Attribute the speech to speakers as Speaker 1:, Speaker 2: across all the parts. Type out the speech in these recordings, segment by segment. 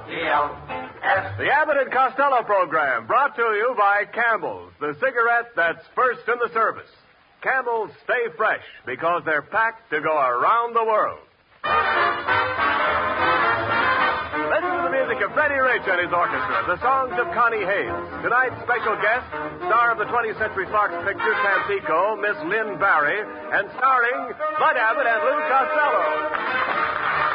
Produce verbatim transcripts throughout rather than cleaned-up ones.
Speaker 1: E L S.
Speaker 2: The Abbott and Costello program brought to you by Campbell's, the cigarette that's first in the service. Campbell's stay fresh because they're packed to go around the world. Listen to the music of Freddie Rich and his orchestra, the songs of Connie Hayes. Tonight's special guest, star of the twentieth Century Fox picture Tampico, Miss Lynn Barry, and starring Bud Abbott and Lou Costello.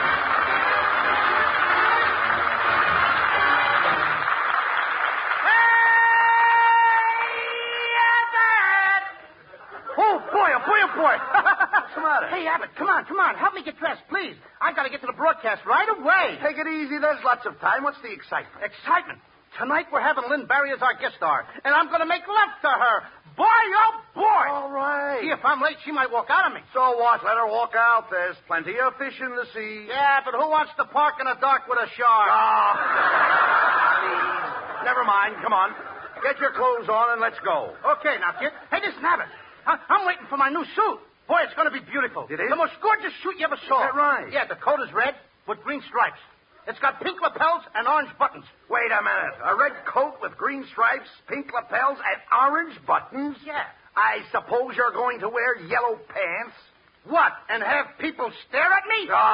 Speaker 3: Boy. What's the matter? Hey, Abbott, come on, come on. Help me get dressed, please. I've got to get to the broadcast right away.
Speaker 4: Take it easy. There's lots of time. What's the excitement?
Speaker 3: Excitement? Tonight we're having Lynn Barry as our guest star, and I'm going to make love to her. Boy, oh, boy.
Speaker 4: All right.
Speaker 3: See, if I'm late, she might walk out on me.
Speaker 4: So what? Let her walk out. There's plenty of fish in the sea.
Speaker 3: Yeah, but who wants to park in the dark with a shark?
Speaker 4: Ah. Please. Never mind. Come on. Get your clothes on and let's go.
Speaker 3: Okay, now, kid. Hey, listen, Abbott. I'm waiting for my new suit. Boy, it's going to be beautiful.
Speaker 4: It is?
Speaker 3: The most gorgeous suit you ever saw.
Speaker 4: Is that right?
Speaker 3: Yeah, the coat is red with green stripes. It's got pink lapels and orange buttons.
Speaker 4: Wait a minute. A red coat with green stripes, pink lapels, and orange buttons?
Speaker 3: Yeah.
Speaker 4: I suppose you're going to wear yellow pants?
Speaker 3: What, and have people stare at me?
Speaker 4: Oh.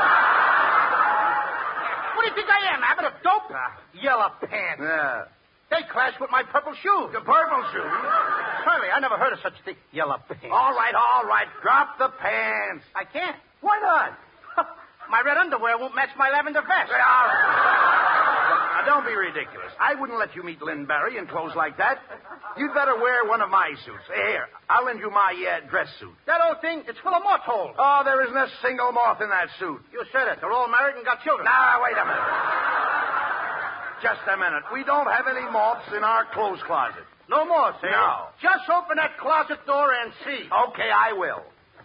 Speaker 3: What do you think I am, Abbott, a dope? Uh, yellow pants.
Speaker 4: Yeah.
Speaker 3: They clash with my purple shoes.
Speaker 4: The purple shoes?
Speaker 3: Charlie, I never heard of such a thing. Yellow pants.
Speaker 4: All right, all right. Drop the pants.
Speaker 3: I can't.
Speaker 4: Why not?
Speaker 3: My red underwear won't match my lavender vest.
Speaker 4: All right. Now, don't be ridiculous. I wouldn't let you meet Lynn Barry in clothes like that. You'd better wear one of my suits. Here, I'll lend you my uh, dress suit.
Speaker 3: That old thing, it's full of moth holes.
Speaker 4: Oh, there isn't a single moth in that suit.
Speaker 3: You said it. They're all married and got children.
Speaker 4: Now, wait a minute. Just a minute. We don't have any moths in our clothes closet.
Speaker 3: No moths, eh?
Speaker 4: No.
Speaker 3: Just open that closet door and see.
Speaker 4: Okay, I will.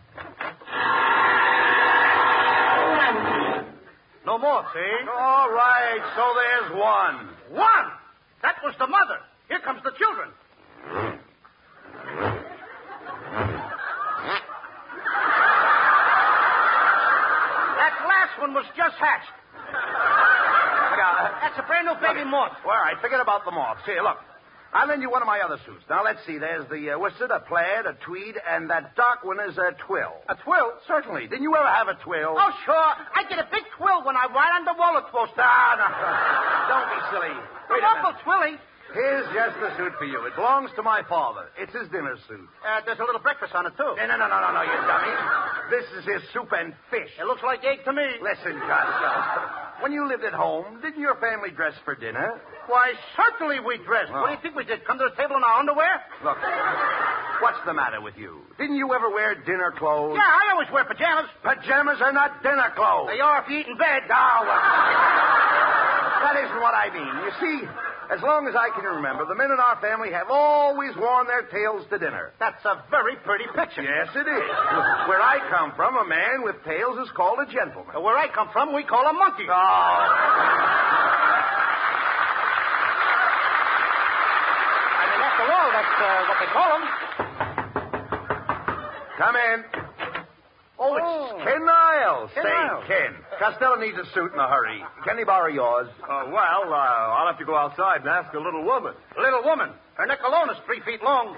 Speaker 3: No moths, eh?
Speaker 4: All right, so there's one.
Speaker 3: One? That was the mother. Here comes the children. That last one was just hatched. That's a brand new baby moth.
Speaker 4: All right, forget about the moths. Here, look. I'll lend you one of my other suits. Now, let's see. There's the uh, worsted, a plaid, a tweed, and that dark one is a twill.
Speaker 3: A twill?
Speaker 4: Certainly. Didn't you ever have a twill?
Speaker 3: Oh, sure. I get a big twill when I ride on the roller coaster.
Speaker 4: Ah, no. Don't be silly. Wait
Speaker 3: a
Speaker 4: a
Speaker 3: Uncle
Speaker 4: minute.
Speaker 3: Twilly.
Speaker 4: Here's just the suit for you. It belongs to my father. It's his dinner suit.
Speaker 3: Uh, there's a little breakfast on it, too.
Speaker 4: No, no, no, no, no, no, you dummy. This is his soup and fish.
Speaker 3: It looks like egg to me.
Speaker 4: Listen, Costello. When you lived at home, didn't your family dress for dinner?
Speaker 3: Why, certainly we dressed.
Speaker 4: Oh.
Speaker 3: What do you think we did? Come to the table in our underwear?
Speaker 4: Look, what's the matter with you? Didn't you ever wear dinner clothes?
Speaker 3: Yeah, I always wear pajamas.
Speaker 4: Pajamas are not dinner clothes.
Speaker 3: They are if you eat in bed.
Speaker 4: Now, look. That isn't what I mean. You see, as long as I can remember, the men in our family have always worn their tails to dinner.
Speaker 3: That's a very pretty picture.
Speaker 4: Yes, it is. Where I come from, a man with tails is called a gentleman.
Speaker 3: Where I come from, we call a monkey.
Speaker 4: Oh.
Speaker 3: I mean, after all, that's uh, what they call them.
Speaker 4: Come in. Oh, it's
Speaker 3: Oh.
Speaker 4: Ken Niles.
Speaker 3: Ken
Speaker 4: Say,
Speaker 3: Niles.
Speaker 4: Ken, Costello needs a suit in a hurry. Can he borrow yours?
Speaker 2: Uh, well, uh, I'll have to go outside and ask a little woman.
Speaker 3: Little woman. Her neck alone is three feet long.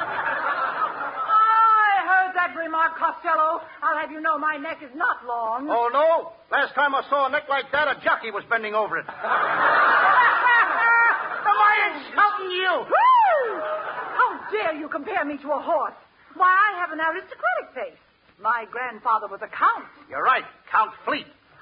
Speaker 5: I heard that remark, Costello. I'll have you know my neck is not long.
Speaker 3: Oh, no? Last time I saw a neck like that, a jockey was bending over it. Am I insulting you?
Speaker 5: Woo! How dare you compare me to a horse? Why, I have an aristocratic face. My grandfather was a count.
Speaker 3: You're right. Count Fleet.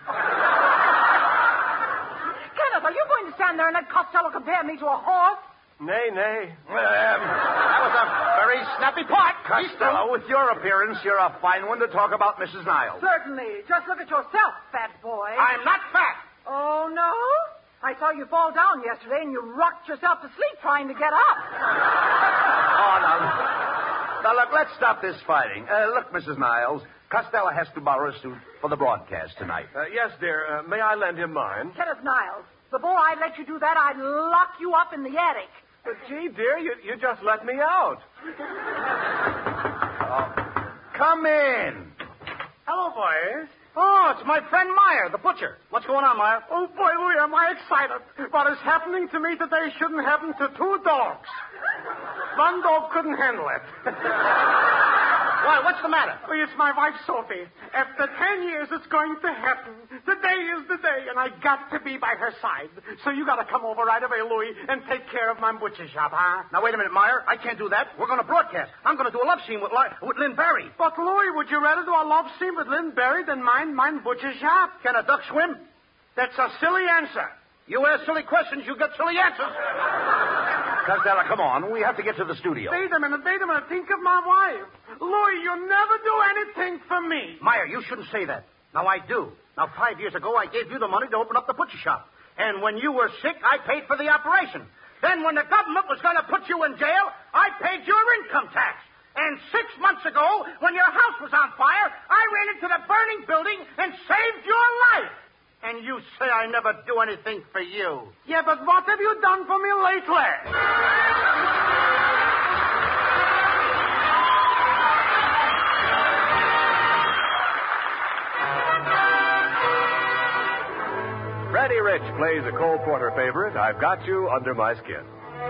Speaker 5: Kenneth, are you going to stand there and let Costello compare me to a horse?
Speaker 2: Nay, nay.
Speaker 4: Um,
Speaker 3: That was a very snappy part.
Speaker 4: Costello, with your appearance, you're a fine one to talk about Missus Niles.
Speaker 5: Certainly. Just look at yourself, fat boy.
Speaker 3: I'm not fat.
Speaker 5: Oh, no? I saw you fall down yesterday and you rocked yourself to sleep trying to get up.
Speaker 4: Oh, now, now, look, let's stop this fighting. Uh, look, Missus Niles, Costello has to borrow a suit for the broadcast tonight.
Speaker 2: Uh, yes, dear. Uh, may I lend him mine?
Speaker 5: Kenneth Niles, before I let you do that, I'd lock you up in the attic.
Speaker 2: But, gee, dear, you, you just let me out.
Speaker 4: Oh, come in.
Speaker 3: Hello, boys. Oh, it's my friend Meyer, the butcher. What's going on, Meyer?
Speaker 1: Oh, boy, Louie, am I excited. What is happening to me today shouldn't happen to two dogs. One dog couldn't handle it.
Speaker 3: Why, what's the matter?
Speaker 1: Oh, it's my wife, Sophie. After ten years, it's going to happen. Today is the day, and I got to be by her side. So you got to come over right away, Louie, and take care of my butcher shop, huh?
Speaker 3: Now, wait a minute, Meyer. I can't do that. We're going to broadcast. I'm going to do a love scene with, with Lynn Barry.
Speaker 1: But, Louie, would you rather do a love scene with Lynn Barry than mind my butcher shop?
Speaker 3: Can a duck swim?
Speaker 1: That's a silly answer.
Speaker 3: You ask silly questions, you get silly answers.
Speaker 4: Costello, come on. We have to get to the studio.
Speaker 1: Wait a minute, wait a minute. Think of my wife. Louie, you never do anything for me.
Speaker 3: Meyer, you shouldn't say that. Now, I do. Now, five years ago, I gave you the money to open up the butcher shop. And when you were sick, I paid for the operation. Then when the government was going to put you in jail, I paid your income tax. And six months ago, when your house was on fire, I ran into the burning building and saved your life. And you say I never do anything for you.
Speaker 1: Yeah, but what have you done for me lately?
Speaker 2: Freddie Rich plays a Cole Porter favorite, I've Got You Under My Skin.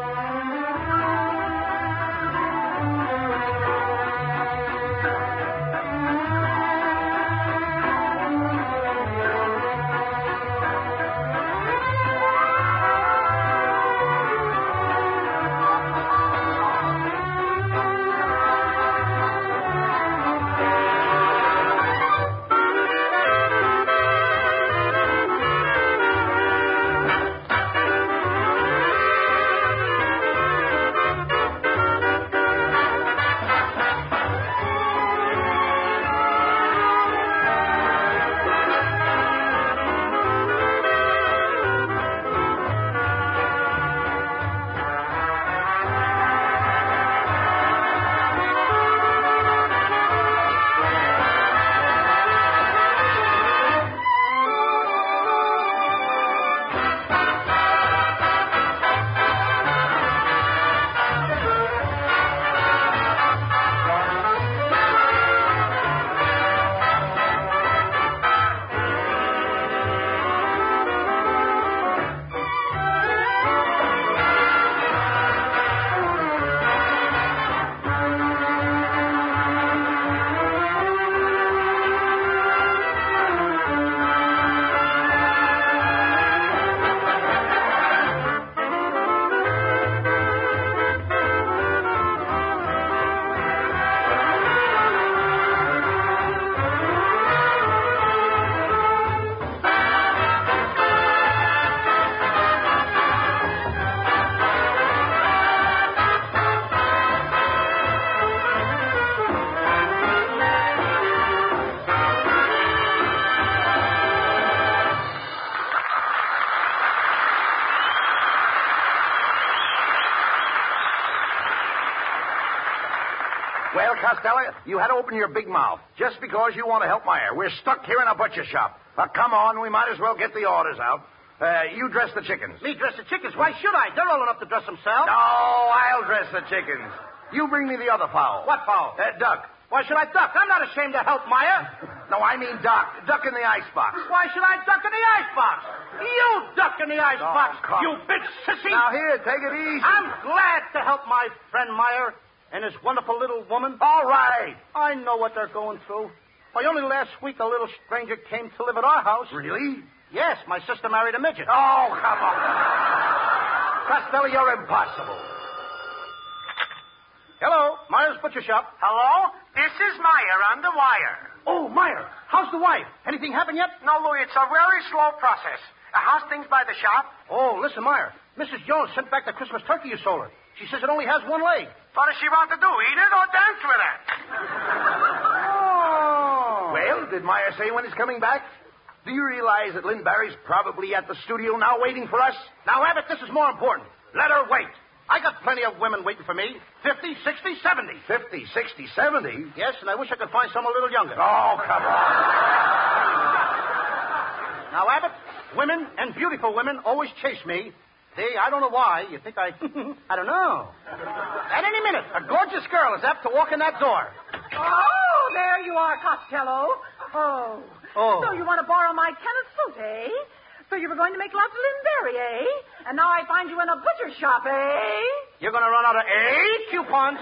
Speaker 4: Well, Costello, you had to open your big mouth just because you want to help Meyer. We're stuck here in a butcher shop. Now, come on, we might as well get the orders out. Uh, you dress the chickens.
Speaker 3: Me dress the chickens? Why should I? They're old enough to dress themselves.
Speaker 4: No, I'll dress the chickens. You bring me the other fowl.
Speaker 3: What fowl?
Speaker 4: Uh, duck.
Speaker 3: Why should I duck? I'm not ashamed to help Meyer.
Speaker 4: No, I mean duck. Duck in the icebox.
Speaker 3: Why should I duck in the icebox? You duck in the icebox,
Speaker 4: Oh, come-
Speaker 3: you big sissy.
Speaker 4: Now, here, take it easy.
Speaker 3: I'm glad to help my friend Meyer and his wonderful little woman.
Speaker 4: All right.
Speaker 3: I know what they're going through. Why, only last week a little stranger came to live at our house.
Speaker 4: Really?
Speaker 3: Yes, my sister married a midget.
Speaker 4: Oh, come on. Costello, you're impossible.
Speaker 3: Hello, Meyer's Butcher Shop.
Speaker 6: Hello? This is Meyer on the wire.
Speaker 3: Oh, Meyer, how's the wife? Anything happened yet?
Speaker 6: No, Louie, it's a very slow process. Uh, how's things by the shop?
Speaker 3: Oh, listen, Meyer. Missus Jones sent back the Christmas turkey you sold her. She says it only has one leg.
Speaker 6: What does she want to do, eat it or dance with it?
Speaker 3: Oh.
Speaker 4: Well, did Meyer say when he's coming back? Do you realize that Lynn Barry's probably at the studio now waiting for us?
Speaker 3: Now, Abbott, this is more important. Let her wait. I got plenty of women waiting for me. Fifty, sixty, seventy.
Speaker 4: Fifty, sixty, seventy?
Speaker 3: Yes, and I wish I could find some a little younger.
Speaker 4: Oh, come on.
Speaker 3: Now, Abbott, women and beautiful women always chase me. They, I don't know why. You think I... I don't know. At any minute, a gorgeous girl is apt to walk in that door.
Speaker 5: Oh, there you are, Costello. Oh.
Speaker 3: Oh.
Speaker 5: So you want to borrow my tennis suit, eh? So you were going to make love to Lynn Berry, eh? And now I find you in a butcher shop, eh?
Speaker 3: You're going to run out of eight coupons?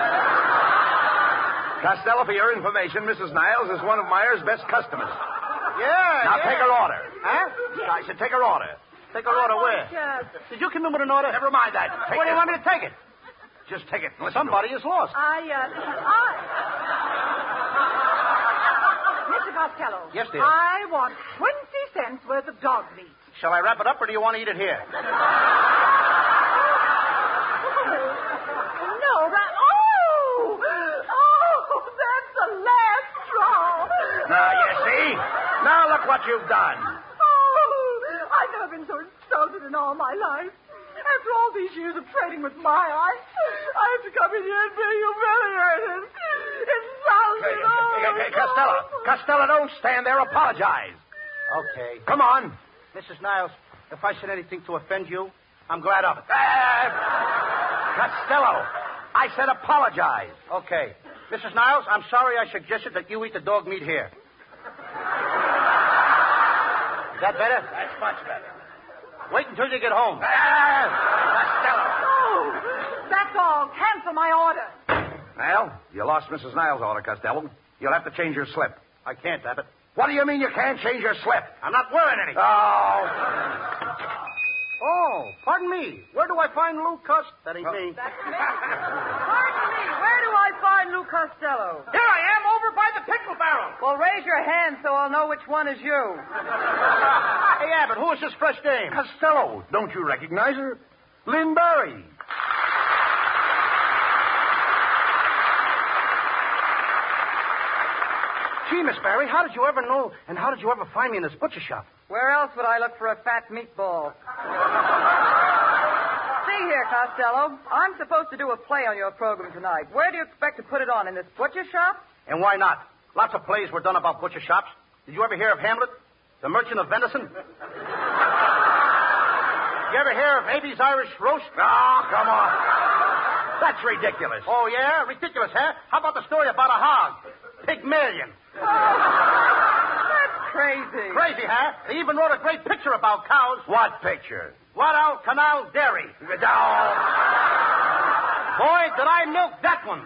Speaker 4: Costello, for your information, Missus Niles is one of Meyer's best customers.
Speaker 3: Yeah,
Speaker 4: Now
Speaker 3: yeah.
Speaker 4: take her order.
Speaker 3: Huh?
Speaker 4: I said take her order.
Speaker 3: Take her order where?
Speaker 5: Yes.
Speaker 3: Did you come in with an order?
Speaker 4: Never mind that. Take
Speaker 3: Where do you
Speaker 4: it.
Speaker 3: want me to take it?
Speaker 4: Just take it. Listen
Speaker 3: Somebody is lost.
Speaker 5: I, uh, I... Mister Costello.
Speaker 3: Yes, dear.
Speaker 5: I want twenty cents worth of dog meat.
Speaker 3: Shall I wrap it up, or do you want to eat it here?
Speaker 5: No, that... Oh! Oh, that's the last straw.
Speaker 4: Now, you see? Now look what you've done.
Speaker 5: Oh, I've never been so insulted in all my life. After all these years of trading with my eyes, I have to come in here and be humiliated. Insulted.
Speaker 4: Hey,
Speaker 5: Oh,
Speaker 4: hey, hey, Costello. Costello, don't stand there. Apologize.
Speaker 3: Okay.
Speaker 4: Come on.
Speaker 3: Missus Niles, if I said anything to offend you, I'm glad of it.
Speaker 4: Uh, Costello, I said apologize.
Speaker 3: Okay. Missus Niles, I'm sorry I suggested that you eat the dog meat here. Is that better?
Speaker 4: That's much better.
Speaker 3: Wait until you get home.
Speaker 4: Uh, Costello.
Speaker 5: Oh, that's all. Cancel my order.
Speaker 4: Well, you lost Missus Niles' order, Costello. You'll have to change your slip.
Speaker 3: I can't, Abbott.
Speaker 4: What do you mean you can't change your slip?
Speaker 3: I'm not wearing any.
Speaker 4: Oh.
Speaker 3: Oh, pardon me. Where do I find Lou Cust? That ain't me.
Speaker 5: That's me. Pardon me. Where do I find Lou Costello?
Speaker 3: Here I am, over by the pickle barrel.
Speaker 5: Well, raise your hand so I'll know which one is you.
Speaker 3: Hey, Abbott, who is this fresh dame?
Speaker 4: Costello, don't you recognize her? Lynn Berry.
Speaker 3: Gee, Miss Barry, how did you ever know, and how did you ever find me in this butcher shop?
Speaker 7: Where else would I look for a fat meatball? See here, Costello. I'm supposed to do a play on your program tonight. Where do you expect to put it on? In this butcher shop?
Speaker 3: And why not? Lots of plays were done about butcher shops. Did you ever hear of Hamlet, the merchant of venison? You ever hear of Abe's Irish roast?
Speaker 4: Oh, come on. That's ridiculous.
Speaker 3: Oh, yeah? Ridiculous, huh? How about the story about a hog? Pygmalion.
Speaker 7: That's crazy.
Speaker 3: Crazy, huh? They even wrote a great picture about cows.
Speaker 4: What picture?
Speaker 3: Guadalcanal Dairy.
Speaker 4: Oh.
Speaker 3: Boy, did I milk that one.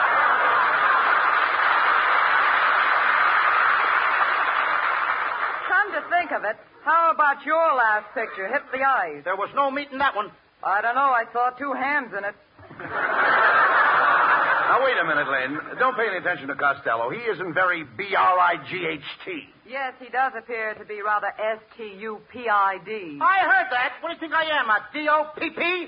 Speaker 7: Come to think of it, how about your last picture? Hit the eyes.
Speaker 3: There was no meat in that one.
Speaker 7: I don't know. I saw two hams in it.
Speaker 4: Now, wait a minute, Lynn. Don't pay any attention to Costello. He isn't very B R I G H T.
Speaker 7: Yes, he does appear to be rather S T U P I D.
Speaker 3: I heard that. What do you think I am, a D O P P?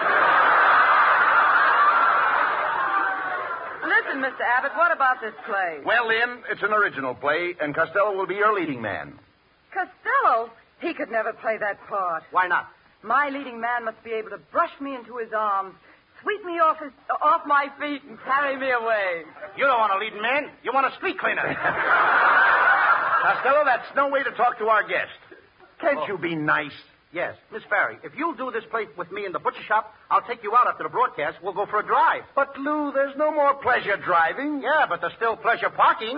Speaker 7: Listen, Mister Abbott, what about this play?
Speaker 4: Well, Lynn, it's an original play, and Costello will be your leading man.
Speaker 7: Costello? He could never play that part.
Speaker 3: Why not?
Speaker 7: My leading man must be able to brush me into his arms, sweep me off his, off my feet, and carry me away.
Speaker 3: You don't want a leading man. You want a street cleaner.
Speaker 4: Costello, that's no way to talk to our guest. Can't
Speaker 3: Oh.
Speaker 4: you be nice?
Speaker 3: Yes, Miss Barry, if you'll do this play with me in the butcher shop, I'll take you out after the broadcast. We'll go for a drive.
Speaker 4: But, Lou, there's no more pleasure driving.
Speaker 3: Yeah, but there's still pleasure parking.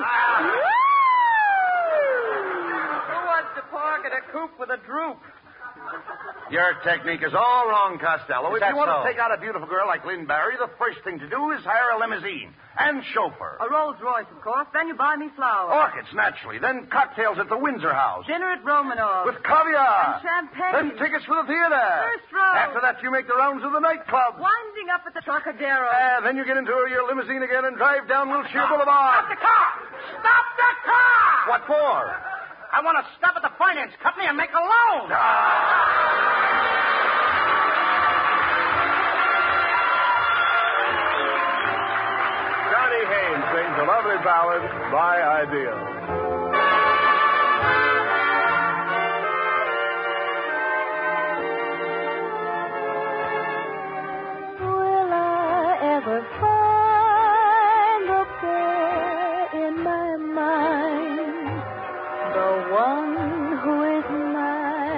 Speaker 7: Who wants to park at a coupe with a droop?
Speaker 4: Your technique is all wrong, Costello.
Speaker 3: Is
Speaker 4: If
Speaker 3: that
Speaker 4: you want
Speaker 3: so?
Speaker 4: to take out a beautiful girl like Lynn Barry, the first thing to do is hire a limousine and chauffeur.
Speaker 7: A Rolls Royce, of course. Then you buy me flowers.
Speaker 4: Orchids, naturally. Then cocktails at the Windsor House.
Speaker 7: Dinner at Romanov.
Speaker 4: With caviar.
Speaker 7: And champagne.
Speaker 4: Then tickets for the theater.
Speaker 7: First row.
Speaker 4: After that, you make the rounds of the nightclub.
Speaker 7: Winding up at the Trocadero.
Speaker 4: Uh, then you get into your limousine again and drive down Wilshire
Speaker 3: Stop
Speaker 4: Boulevard.
Speaker 3: the car! Stop the car!
Speaker 4: What for?
Speaker 3: I want to stop at the finance company and make a loan.
Speaker 2: Johnny Haynes sings a lovely ballad, My Ideal.
Speaker 8: Will I ever find up there in my mind the one who is my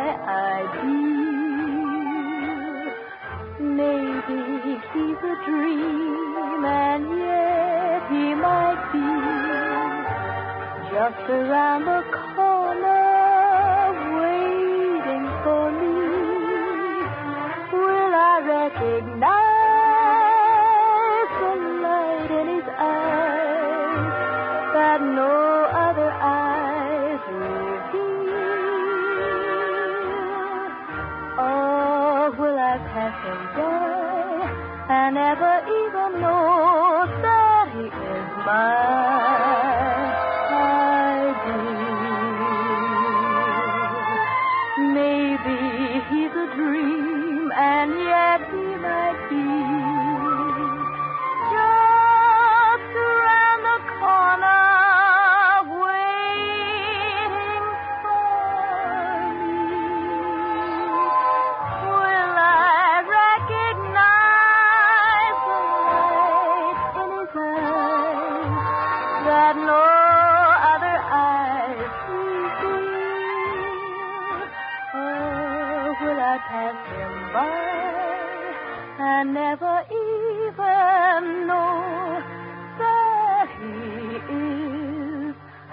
Speaker 8: ideal? Maybe he's a dream, and yet he might be just around the corner, waiting for me. Will I recognize the light in his eyes that no other eyes reveal? Or will I pass him by and never even know that he is mine? Maybe he's a dream, and yet he might be just around the corner, waiting for me. Will I recognize the light in his eyes that no other eyes reveal? Will I pass him by and never even know that he is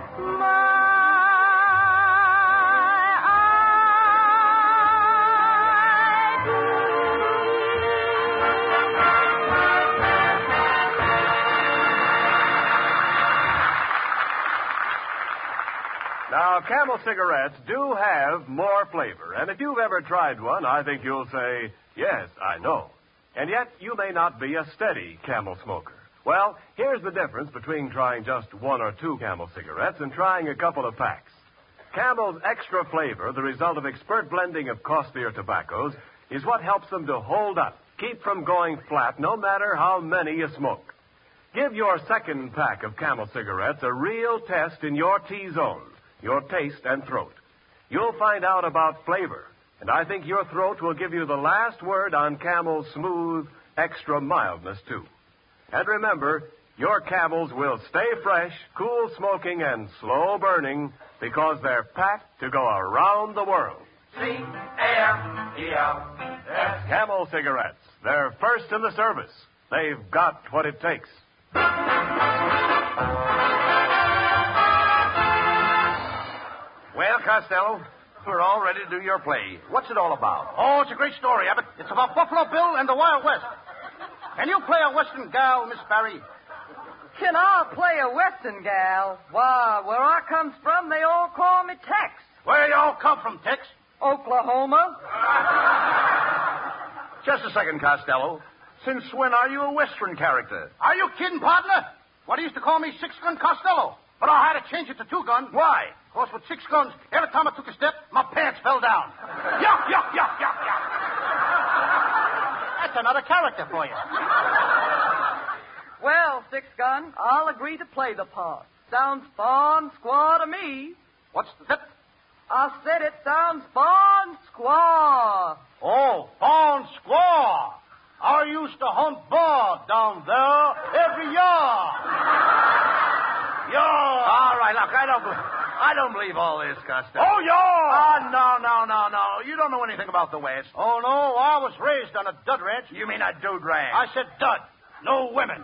Speaker 2: Now, Camel cigarettes do have more flavor, and if you've ever tried one, I think you'll say, yes, I know. And yet, you may not be a steady Camel smoker. Well, here's the difference between trying just one or two Camel cigarettes and trying a couple of packs. Camel's extra flavor, the result of expert blending of costlier tobaccos, is what helps them to hold up, keep from going flat, no matter how many you smoke. Give your second pack of Camel cigarettes a real test in your T-zone, your taste and throat. You'll find out about flavor, and I think your throat will give you the last word on Camel's smooth, extra mildness, too. And remember, your Camels will stay fresh, cool smoking, and slow burning because they're packed to go around the world.
Speaker 6: C A M E L S.
Speaker 2: Camel cigarettes. They're first in the service. They've got what it takes.
Speaker 4: Well, Costello, we're all ready to do your play. What's it all about?
Speaker 3: Oh, it's a great story, Abbott. It's about Buffalo Bill and the Wild West. Can you play a Western gal, Miss Barry?
Speaker 7: Can I play a Western gal? Why, where I comes from, they all call me Tex.
Speaker 3: Where y'all come from, Tex?
Speaker 7: Oklahoma.
Speaker 4: Just a second, Costello. Since when are you a Western character?
Speaker 3: Are you kidding, partner? Why, they used to call me Six Gun Costello. But I had to change it to Two Gun.
Speaker 4: Why?
Speaker 3: Because with six guns, every time I took a step, my pants fell down. Yuck, yuck, yuck, yuck, yuck. That's another character for you.
Speaker 7: Well, Six Gun, I'll agree to play the part. Sounds fun squaw to me.
Speaker 3: What's that?
Speaker 7: I said it sounds fun squaw.
Speaker 3: Oh, fawn squaw. I used to hunt bar down there every year. Yeah.
Speaker 4: All right, look, I don't, I don't believe all this, Costello.
Speaker 3: Oh, yeah.
Speaker 4: Ah, no, no, no, no. You don't know anything about the West.
Speaker 3: Oh, no, I was raised on a dud ranch.
Speaker 4: You mean a dude ranch?
Speaker 3: I said dud, no women.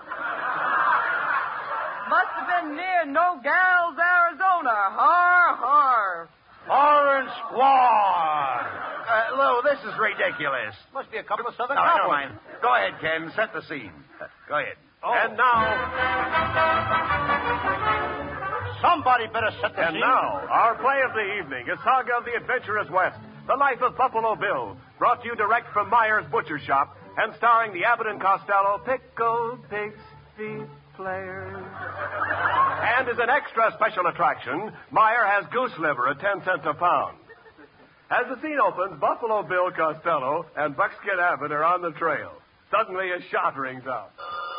Speaker 7: Must have been near No Gals, Arizona. Har, har.
Speaker 3: Orange squaw.
Speaker 4: Uh, Lou, this is ridiculous.
Speaker 3: Must be a couple of Southern
Speaker 4: No, never
Speaker 3: cowboys.
Speaker 4: mind. Go ahead, Ken. Set the scene. Go ahead.
Speaker 3: Oh.
Speaker 2: And now,
Speaker 3: Somebody better set the
Speaker 2: and
Speaker 3: scene.
Speaker 2: now, our play of the evening, a saga of the adventurous West, the life of Buffalo Bill, brought to you direct from Myers Butcher Shop, and starring the Abbott and Costello Pickled Pig's Feet Players. And as an extra special attraction, Meyer has goose liver at ten cents a pound. As the scene opens, Buffalo Bill Costello and Buckskin Abbott are on the trail. Suddenly, a shot rings out.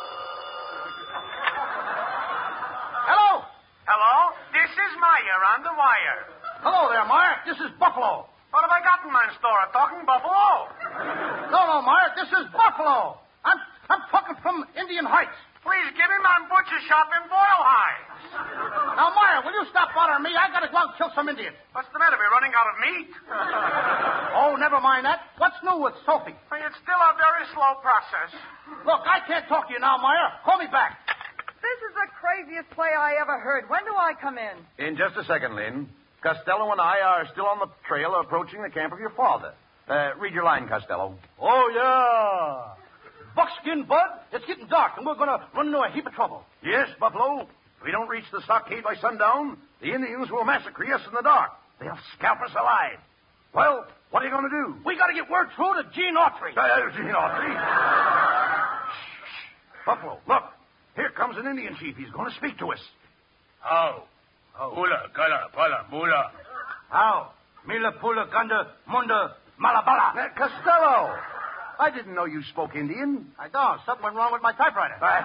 Speaker 3: Hello.
Speaker 6: Hello? This is Meyer on the wire.
Speaker 3: Hello there, Meyer. This is Buffalo.
Speaker 6: What have I got in my store? Talking buffalo?
Speaker 3: No, no, Meyer. This is Buffalo. I'm I'm talking from Indian Heights.
Speaker 6: Please give him my butcher shop in Boyle High.
Speaker 3: Now, Meyer, will you stop bothering me? I gotta go out and kill some Indians.
Speaker 6: What's the matter? We're running out of meat.
Speaker 3: Oh, never mind that. What's new with Sophie?
Speaker 6: Well, it's still a very slow process.
Speaker 3: Look, I can't talk to you now, Meyer. Call me back.
Speaker 7: This is the craziest play I ever heard. When do I come in?
Speaker 4: In just a second, Lynn. Costello and I are still on the trail approaching the camp of your father. Uh, read your line, Costello.
Speaker 3: Oh, yeah. Buckskin, Bud, it's getting dark, and we're going to run into a heap of trouble.
Speaker 4: Yes, Buffalo. If we don't reach the stockade by sundown, the Indians will massacre us in the dark. They'll scalp us alive. Well, what are you going to do?
Speaker 3: We got to get word through to Gene Autry.
Speaker 4: Uh, Gene Autry. Shh, shh. Buffalo, look. Here comes an Indian chief. He's going to speak to us.
Speaker 9: How? Hula, kala, pala, mula.
Speaker 3: How? Mila, pula, ganda, munda, malabala.
Speaker 4: Uh, Costello. I didn't know you spoke Indian.
Speaker 3: I don't. Something went wrong with my typewriter.
Speaker 4: Uh,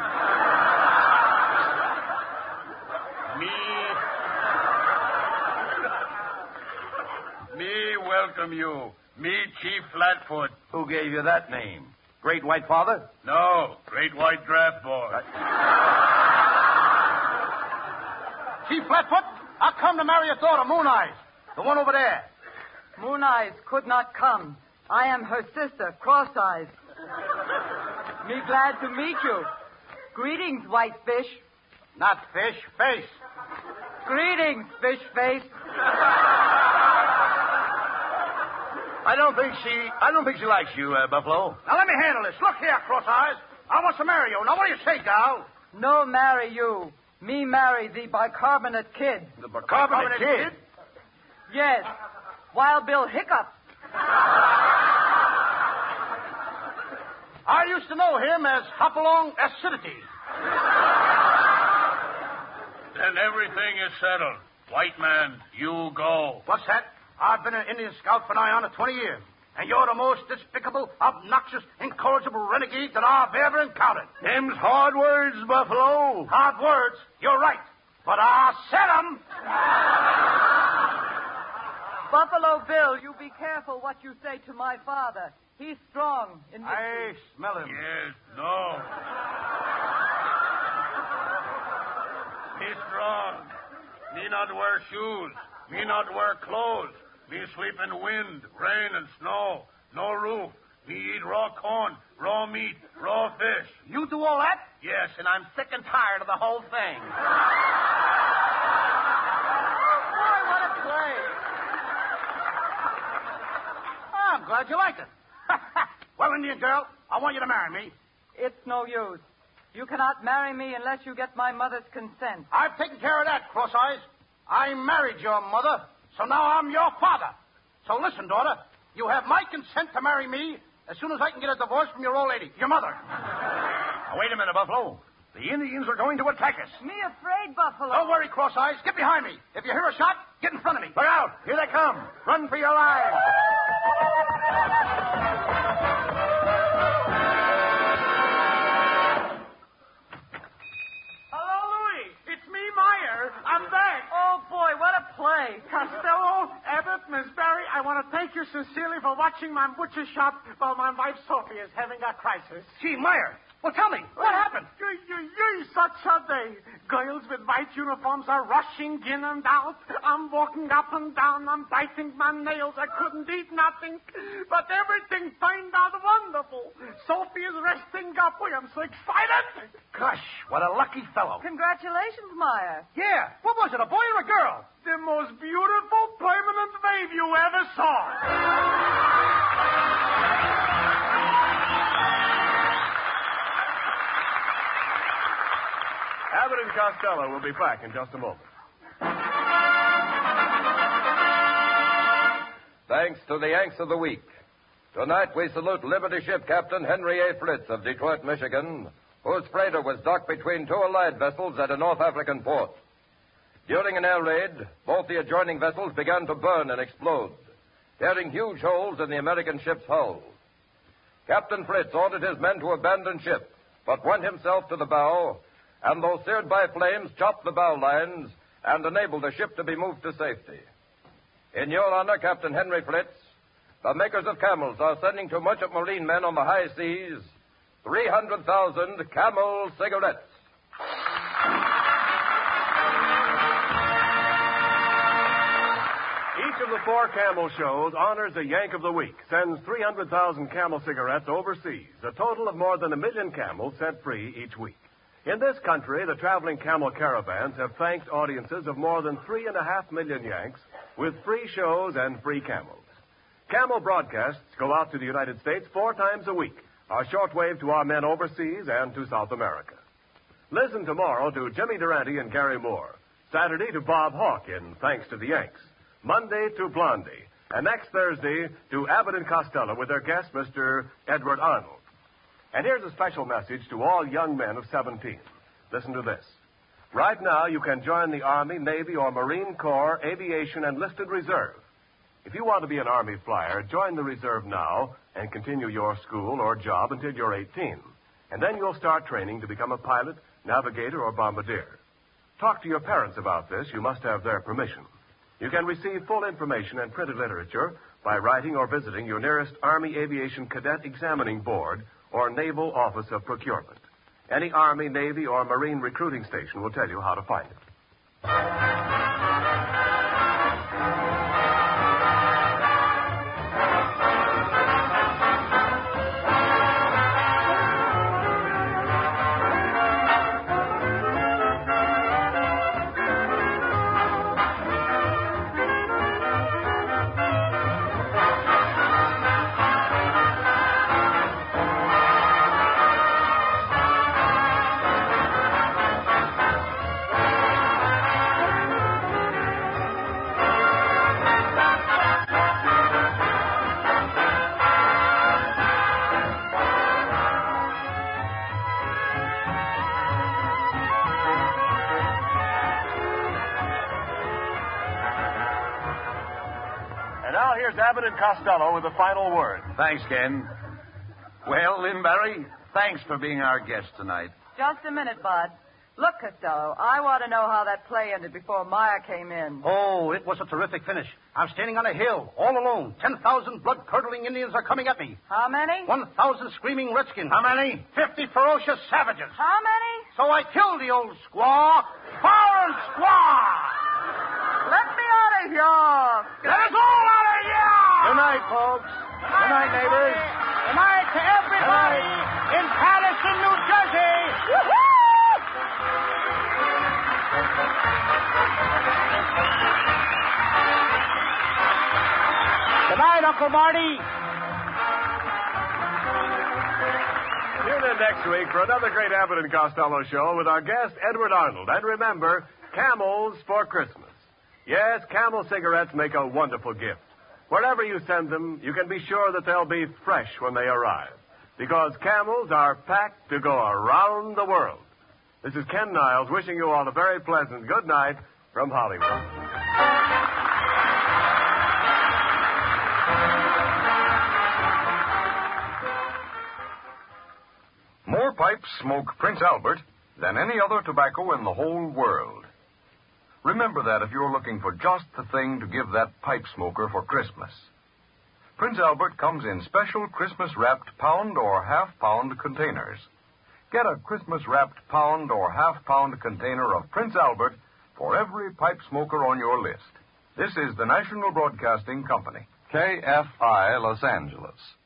Speaker 9: Me. Me welcome you. Me Chief Flatfoot.
Speaker 4: Who gave you that name? Great White Father?
Speaker 9: No, Great White Draft Board.
Speaker 4: Uh,
Speaker 3: Chief Flatfoot, I come to marry your daughter, Moon Eyes. The one over there.
Speaker 7: Moon Eyes could not come. I am her sister, Cross Eyes. Me glad to meet you. Greetings, White Fish.
Speaker 3: Not fish, face.
Speaker 7: Greetings, Fish Face.
Speaker 4: I don't think she. I don't think she likes you, uh, Buffalo.
Speaker 3: Now let me handle this. Look here, Cross Eyes. I want to marry you. Now what do you say, gal?
Speaker 7: No marry you. Me marry the bicarbonate kid.
Speaker 4: The bicarbonate, kid?
Speaker 7: Yes. Wild Bill Hiccup.
Speaker 3: I used to know him as Hopalong Acidity.
Speaker 9: Then everything is settled. White man, you go.
Speaker 3: What's that? I've been an Indian scout for nigh on to twenty years. And you're the most despicable, obnoxious, incorrigible renegade that I've ever encountered.
Speaker 4: Them's hard words, Buffalo.
Speaker 3: Hard words? You're right. But I said 'em.
Speaker 7: Buffalo Bill, you be careful what you say to my father. He's strong in this.
Speaker 3: I smell him.
Speaker 9: Yes, no. Me strong. Me not wear shoes. Me not wear clothes. Me sleep in wind, rain, and snow. No roof. Me eat raw corn, raw meat, raw fish.
Speaker 3: You do all that?
Speaker 9: Yes, and I'm sick and tired of the whole thing.
Speaker 7: Boy, what a play.
Speaker 3: I'm glad you like it. Well, Indian girl, I want you to marry me.
Speaker 7: It's no use. You cannot marry me unless you get my mother's consent.
Speaker 3: I've taken care of that, Cross Eyes. I married your mother, so now I'm your father. So listen, daughter, you have my consent to marry me as soon as I can get a divorce from your old lady, your mother.
Speaker 4: Now, wait a minute, Buffalo. The Indians are going to attack us.
Speaker 7: Me afraid, Buffalo.
Speaker 3: Don't worry, Cross Eyes. Get behind me. If you hear a shot, get in front of me.
Speaker 4: Look out. Here they come. Run for your lives.
Speaker 1: Hello, Louis. It's me, Meyer. I'm back.
Speaker 7: Oh, boy, what a play.
Speaker 1: Costello, Abbott, Miss Barry, I want to thank you sincerely for watching my butcher shop while my wife Sophie is having a crisis.
Speaker 3: Gee, Meyer. Well, tell me, what happened?
Speaker 1: Yee, yee, yee, such a day. Girls with white uniforms are rushing in and out. I'm walking up and down. I'm biting my nails. I couldn't eat nothing. But everything turned out wonderful. Sophie is resting up. We am so excited.
Speaker 4: Gosh, what a lucky fellow.
Speaker 7: Congratulations, Meyer.
Speaker 3: Yeah. What was it, a boy or a girl?
Speaker 1: The most beautiful permanent wave you ever saw.
Speaker 2: Abbott and Costello will be back in just a moment.
Speaker 10: Thanks to the Yanks of the Week. Tonight we salute Liberty Ship Captain Henry A. Flitz of Detroit, Michigan, whose freighter was docked between two Allied vessels at a North African port. During an air raid, both the adjoining vessels began to burn and explode, tearing huge holes in the American ship's hull. Captain Flitz ordered his men to abandon ship, but went himself to the bow, and though seared by flames, chopped the bow lines and enabled the ship to be moved to safety. In your honor, Captain Henry Flitz, the makers of Camels are sending to merchant marine men on the high seas three hundred thousand Camel cigarettes.
Speaker 2: Each of the four Camel shows honors a Yank of the Week, sends three hundred thousand Camel cigarettes overseas, a total of more than a million Camels set free each week. In this country, the traveling camel caravans have thanked audiences of more than three and a half million Yanks with free shows and free camels. Camel broadcasts go out to the United States four times a week, our shortwave to our men overseas and to South America. Listen tomorrow to Jimmy Durante and Gary Moore. Saturday to Bob Hawke in Thanks to the Yanks. Monday to Blondie. And next Thursday to Abbott and Costello with their guest, Mister Edward Arnold. And here's a special message to all young men of seventeen. Listen to this. Right now, you can join the Army, Navy, or Marine Corps, Aviation, and Enlisted Reserve. If you want to be an Army flyer, join the reserve now and continue your school or job until you're eighteen. And then you'll start training to become a pilot, navigator, or bombardier. Talk to your parents about this. You must have their permission. You can receive full information and printed literature by writing or visiting your nearest Army Aviation Cadet Examining Board or Naval Office of Procurement. Any Army, Navy, or Marine recruiting station will tell you how to find it. Here's Abbott and Costello with the final word.
Speaker 4: Thanks, Ken. Well, Lynn Barry, thanks for being our guest tonight.
Speaker 7: Just a minute, Bud. Look, Costello, I want to know how that play ended before Meyer came in.
Speaker 3: Oh, it was a terrific finish. I'm standing on a hill, all alone. Ten thousand blood-curdling Indians are coming at me.
Speaker 7: How many?
Speaker 3: One thousand screaming redskins.
Speaker 4: How many?
Speaker 3: Fifty ferocious savages.
Speaker 7: How many?
Speaker 3: So I killed the old squaw. Fire and squaw!
Speaker 7: Let me out of here.
Speaker 3: Let us all out of here!
Speaker 4: Good night, folks. Good night, neighbors.
Speaker 3: Good night to everybody in Patterson, New Jersey. Good night, Uncle Marty.
Speaker 2: Tune in next week for another great Abbott and Costello show with our guest, Edward Arnold. And remember, camels for Christmas. Yes, Camel cigarettes make a wonderful gift. Wherever you send them, you can be sure that they'll be fresh when they arrive. Because Camels are packed to go around the world. This is Ken Niles wishing you all a very pleasant good night from Hollywood.
Speaker 11: More pipes smoke Prince Albert than any other tobacco in the whole world. Remember that if you're looking for just the thing to give that pipe smoker for Christmas. Prince Albert comes in special Christmas-wrapped pound or half-pound containers. Get a Christmas-wrapped pound or half-pound container of Prince Albert for every pipe smoker on your list. This is the National Broadcasting Company.
Speaker 10: K F I, Los Angeles.